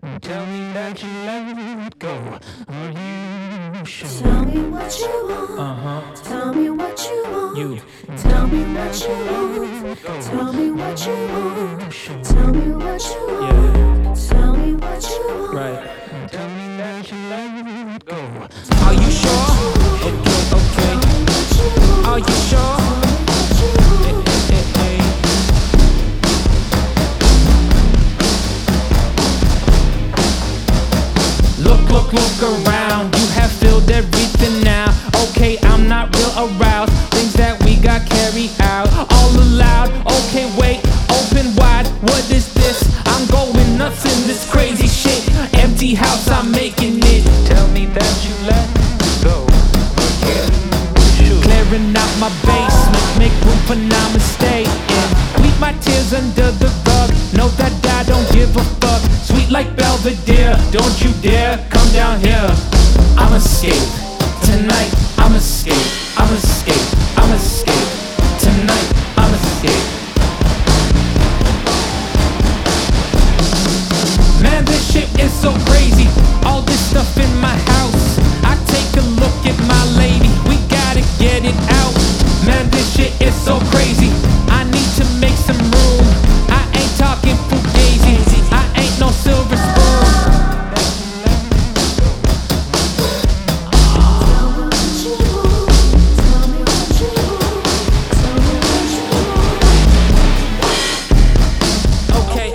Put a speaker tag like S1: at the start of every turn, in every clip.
S1: Tell me that you let go. Are you sure?
S2: Tell me what you want. Tell me what you want. Tell me what you want. Tell me what you want. Tell me what you want. Tell me what you want.
S1: Right. Tell me that you let go.
S3: Are you sure? Okay. Are you sure? Hey. Look around. You have filled everything now. Okay, I'm not real aroused. Things that we got carried out, all allowed. Okay, wait, open wide. What is this? I'm going nuts in this crazy shit. Empty house, I'm making it.
S1: Tell me that you let go.
S3: Clearing out my basement, make room for now mistaken. Leave my tears under the rug. Know that I don't give a fuck. Sweet like Belvedere, don't you dare come down here. I'm escape tonight. I'm escape. I'm escape. I'm escape tonight. I'm escape. Man, this shit is so crazy. All this stuff in my house. I take a look at my lady. We gotta get it out. Man, this shit is so crazy. I need to make some room. I ain't talking fugazi. I ain't no silver spoon. Okay.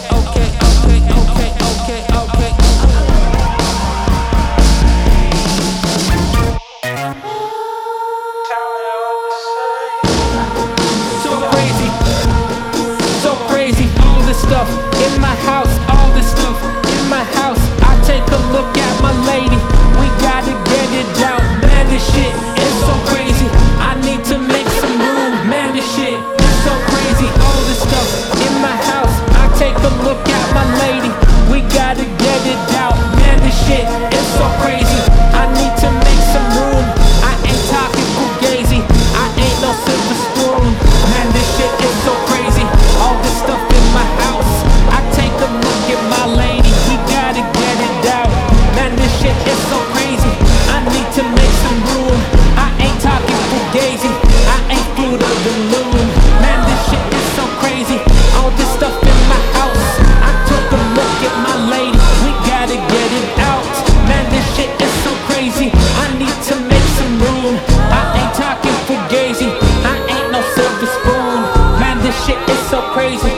S3: So crazy, all this stuff in my house, all this stuff in my house. I take a look at my lady, we gotta get it out. Man, this shit is so crazy, I need to make some room. Man, this shit is so crazy, all this stuff in my house. I take a look at my lady, we gotta get it out. Man, this shit is so crazy, I need to make some room. I ain't talking fugazi, I ain't no silver spoon. Man, this shit is so crazy, all this stuff in my house. I take a look at my lady, we gotta get it out. Man, this shit is so crazy, I need to make some room. I ain't talking fugazi, I ain't through the balloon. Man, this shit is so crazy, all this stuff in my house. I took a look at my lady, we gotta get it out. Man, this shit is so crazy, I need to make some room. I ain't talking fugazi, I ain't no silver spoon. Man, this shit is so crazy.